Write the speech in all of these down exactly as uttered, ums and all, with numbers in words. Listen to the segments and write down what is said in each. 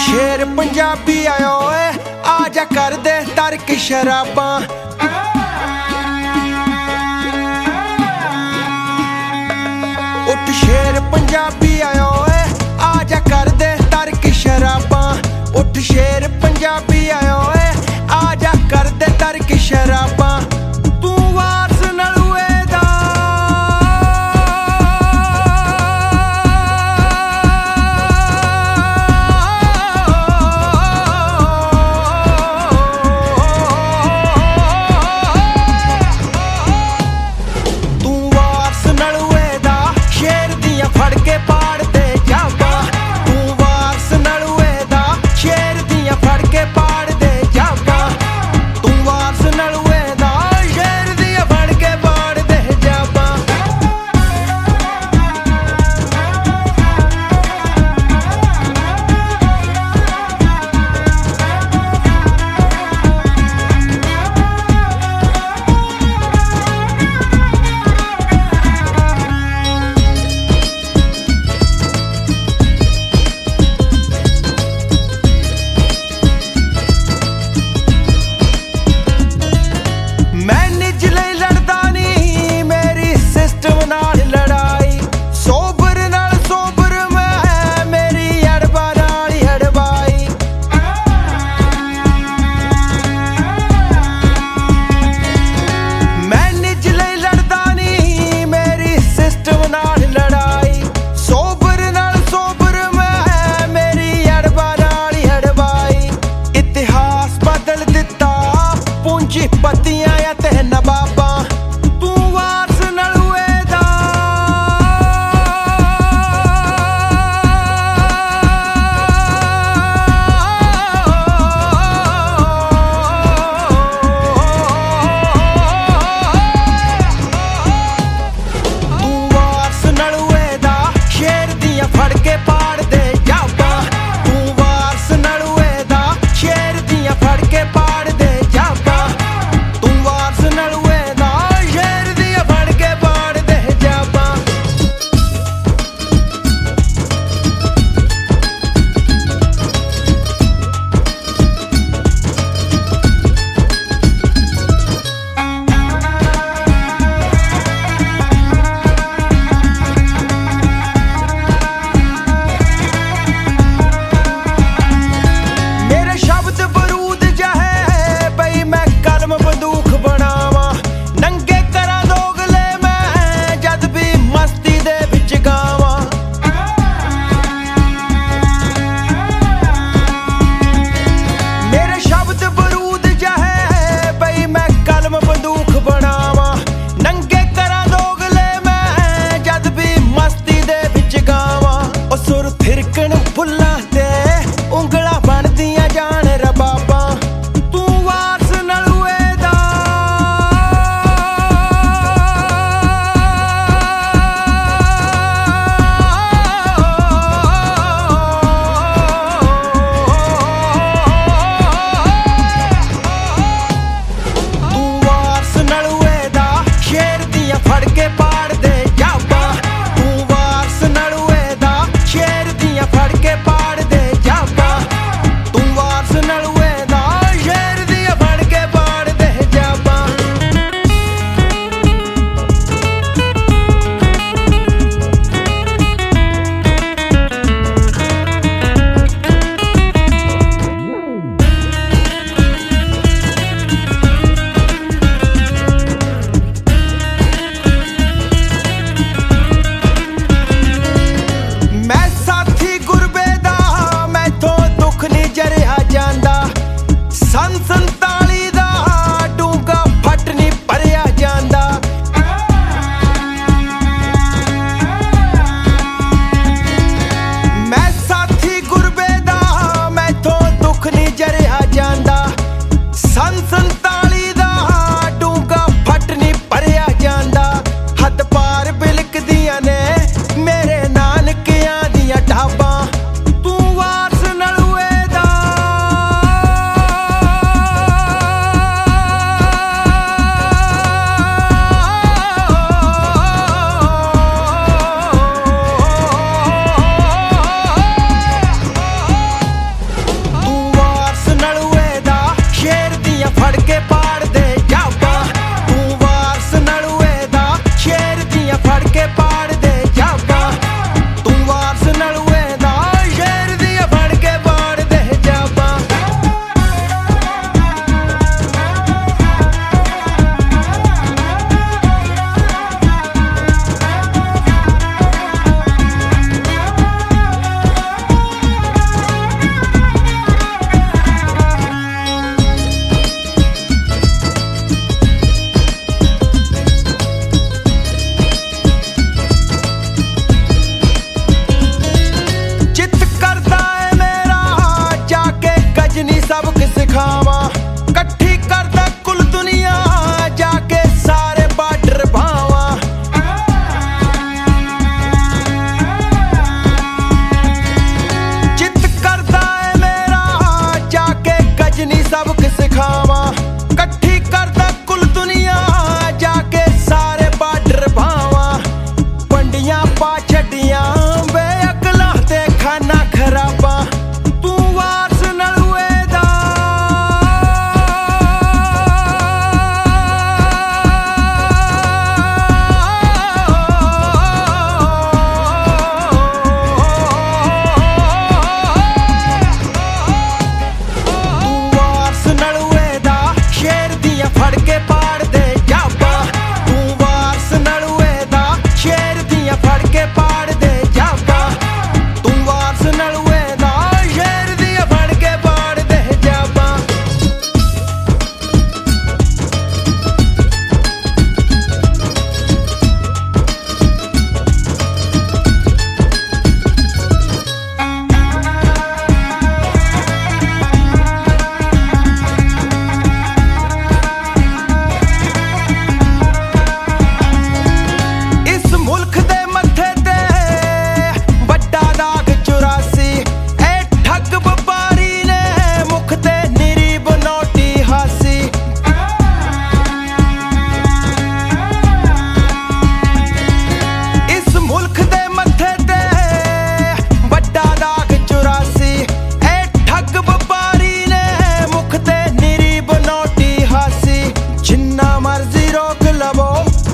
शेर पंजाबी आयो है, आजा कर दे तर्क शराबां। उठ शेर पंजाबी आयो है, आजा कर दे तर्क शराबां। उठ शेर पंजाबी आयो है, आजा कर दे तर्क शराबां। तू वारस नलूए दा तू वारस नलूए दा शेर दियां फड़ के पाड़ दे जाबा। तू वारस नलूए दा शेर दियां फड़ के पाड़ दे जाबा। तू वारस नलूए दा शेर दियां फड़ के पाड़ दे जाबा। मैं निज लई लड़दा नहीं, मेरी सिस्टम नाल लड़ाई। सोबर नाल सोबर मैं, मेरी अड़बा नाल अड़बाई। मैं निज लई लड़दा नहीं, मेरी सिस्टम नाल लड़ाई। सोबर नाल सोबर मैं, मेरी अड़बा नाल अड़बाई। इतिहास बदल दिता पूंजीपतियां ते नवाबां। तू वारस नलूए दा तू वारस नलूए दा शेर दियां फड़ के पाड़ दे जाबा। तू वारस नलूए दा शेर दियां फड़ के पाड़ दे जाबा। तू वारस नलूए दा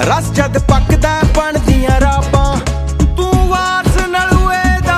ਰਸ ਜਦ ਪੱਕਦਾ ਬਣਦੀਆਂ ਰਾਬਾਂ ਤੂੰ ਵਾਰਸ ਨਲੂਏ ਦਾ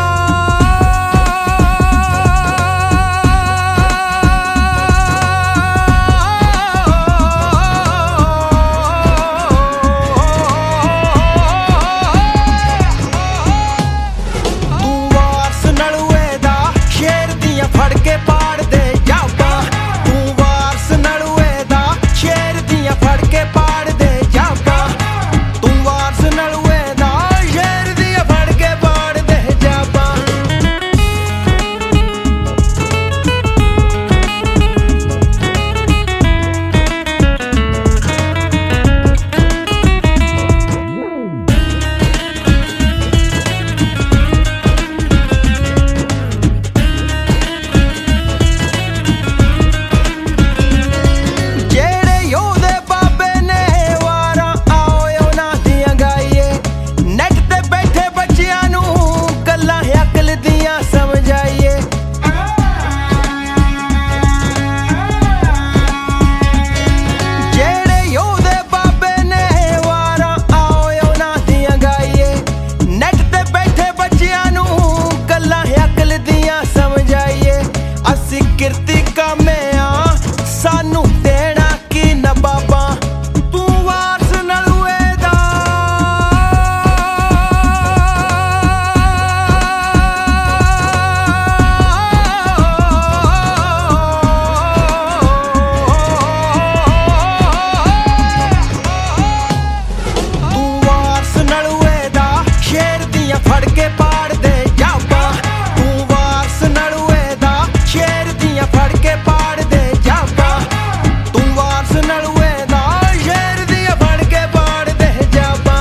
ਤੂੰ ਵਾਰਸ ਨਲੂਏ ਦਾ ਸ਼ੇਰ ਦੀਆਂ ਫੜ ਕੇ ਪਾੜ ਦੇ ਜਾਬਾਂ ਤੂੰ ਵਾਰਸ ਨਲੂਏ ਦਾ ਸ਼ੇਰ ਦੀਆਂ ਫੜ ਕੇ ਪਾੜ ਦੇ ਜਾਬਾਂ ਤੂੰ ਵਾਰਸ ਨਲੂਏ ਦਾ ਸ਼ੇਰ ਦੀਆਂ ਫੜ ਕੇ ਪਾੜ ਦੇ ਜਾਬਾਂ ਜਿਹੜੇ ਯੋਧੇ ਬਾਬੇ ਨੇ ਵਾਰਾਂ ਆਓ ਉਹਨਾਂ ਦੀਆਂ ਗਾਈਏ ਨੈਟ ਤੇ ਬੈਠੇ ਬੱਚਿਆਂ ਨੂੰ ਗੱਲਾਂ ਅਕਲ ਦੀਆਂ ਸਮਝਾਈਏ ਜਿਹੜੇ ਯੋਧੇ ਬਾਬੇ ਨੇ ਵਾਰਾਂ ਆਓ ਉਹਨਾਂ ਦੀਆਂ ਗਾਈਏ ਨੈਟ ਤੇ ਬੈਠੇ ਬੱਚਿਆਂ ਨੂੰ ਗੱਲਾਂ ਅਕਲ ਦੀਆਂ ਸਮਝਾਈਏ ਅਸੀਂ ਕਿਰਤੀ ਕਾਮਿਆਂ ਸਾਨੂੰ ਦੇਣਾ ਕੀ ਨਵਾਬਾਂ ਤੂੰ ਵਾਰਸ ਨਲੂਏ ਦਾ ਤੂੰ ਵਾਰਸ ਨਲੂਏ ਦਾ ਸ਼ੇਰ ਦੀਆਂ ਫੜ ਕੇ ਪਾੜ ਦੇ ਜਾਬਾਂ ਤੂੰ ਵਾਰਸ ਨਲੂਏ ਦਾ ਸ਼ੇਰ ਦੀਆਂ ਫੜ ਕੇ ਪਾੜ ਦੇ ਜਾਬਾਂ ਤੂੰ ਵਾਰਸ ਨਲੂਏ ਦਾ ਸ਼ੇਰ ਦੀਆਂ ਫੜ ਕੇ ਪਾੜ ਦੇ ਜਾਬਾਂ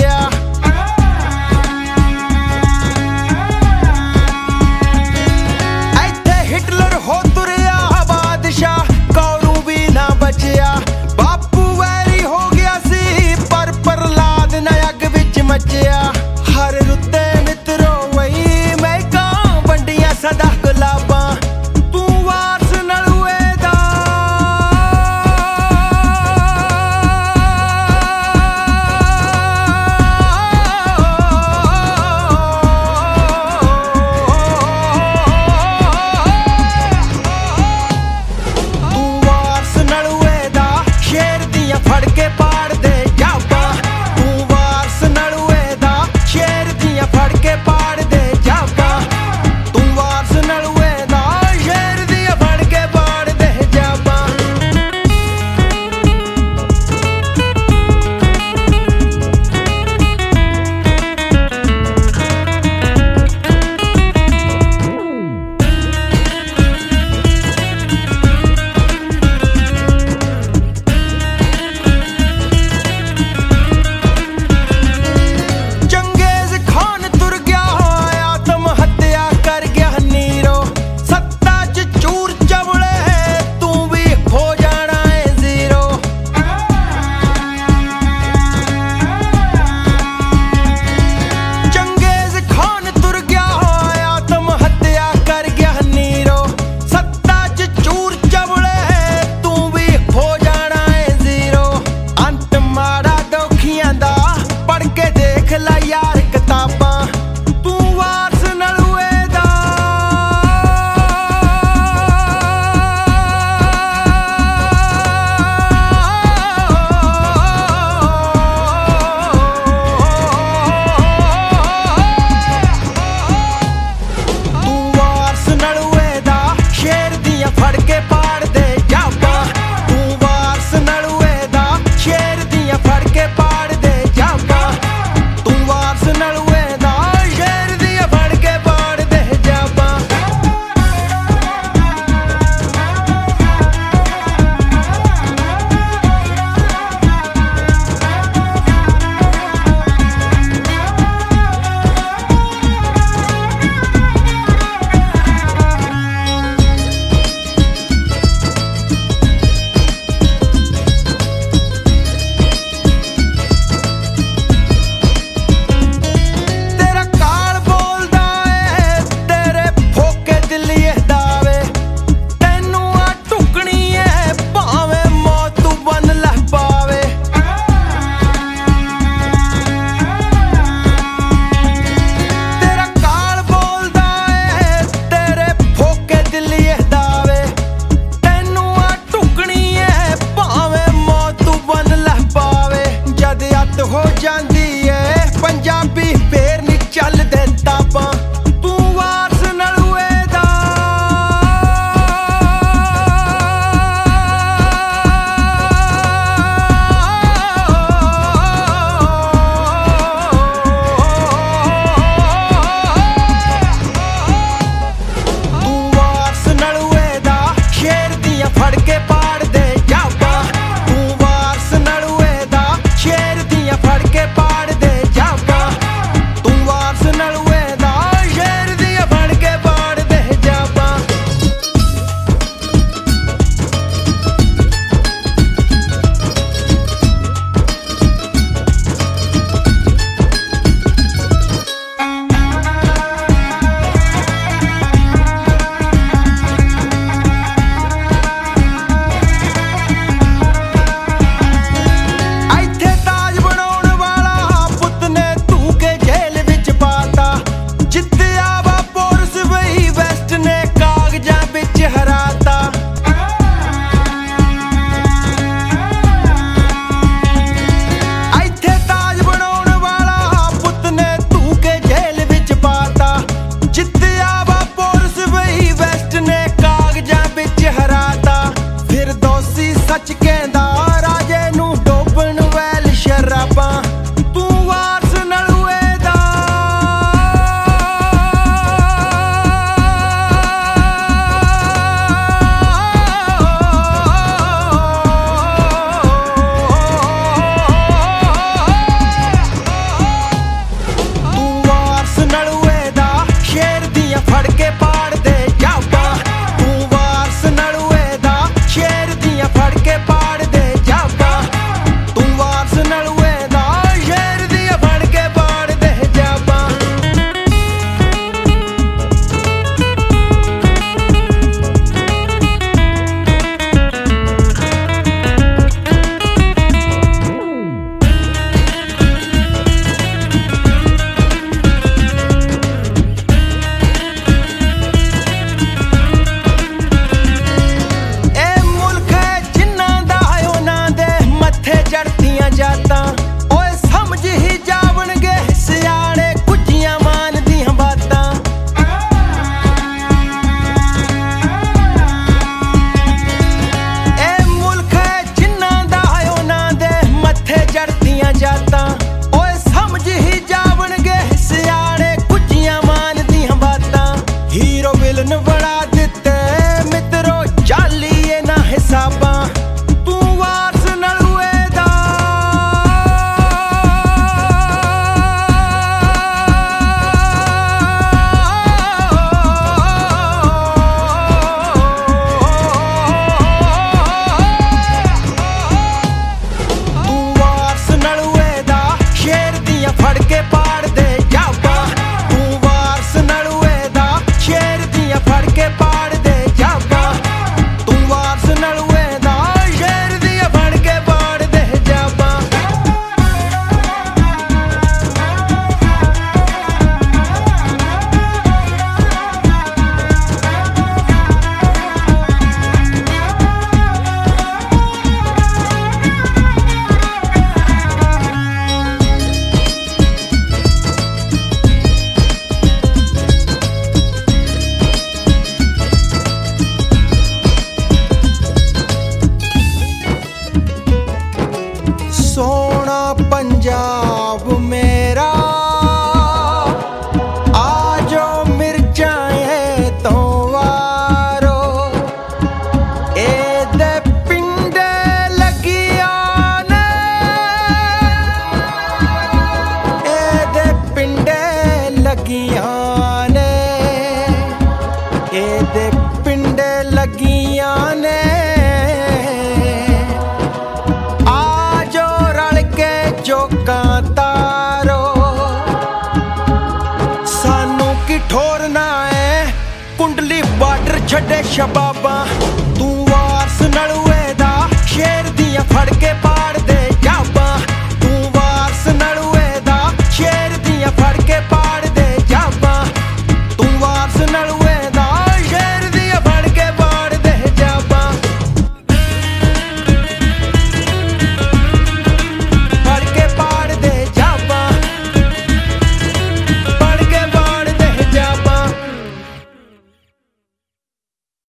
ਮਚਿਆ। ਇੱਥੇ ਹਿਟਲਰ ਹੋ ਤੁਰਿਆ ਬਾਦਸ਼ਾਹ, ਕੌਰੂ ਵੀ ਨਾ ਬਚਿਆ। ਬਾਪੂ ਵੈਰੀ ਹੋ ਗਿਆ ਸੀ ਪਰ ਪ੍ਰਹਲਾਦ ਨਾ ਅੱਗ ਵਿੱਚ ਮਚਿਆ। ਹਰ ਰੁੱਤੇ ਮਿੱਤਰੋ ਵਈ ਮਹਿਕਾਂ ਵੰਡੀਆਂ ਸਦਾ ਗੁਲਾਬਾਂ, ਤੂੰ ਵਾਰਸ ਨਲੂਏ ਦਾ ਸ਼ਬਾ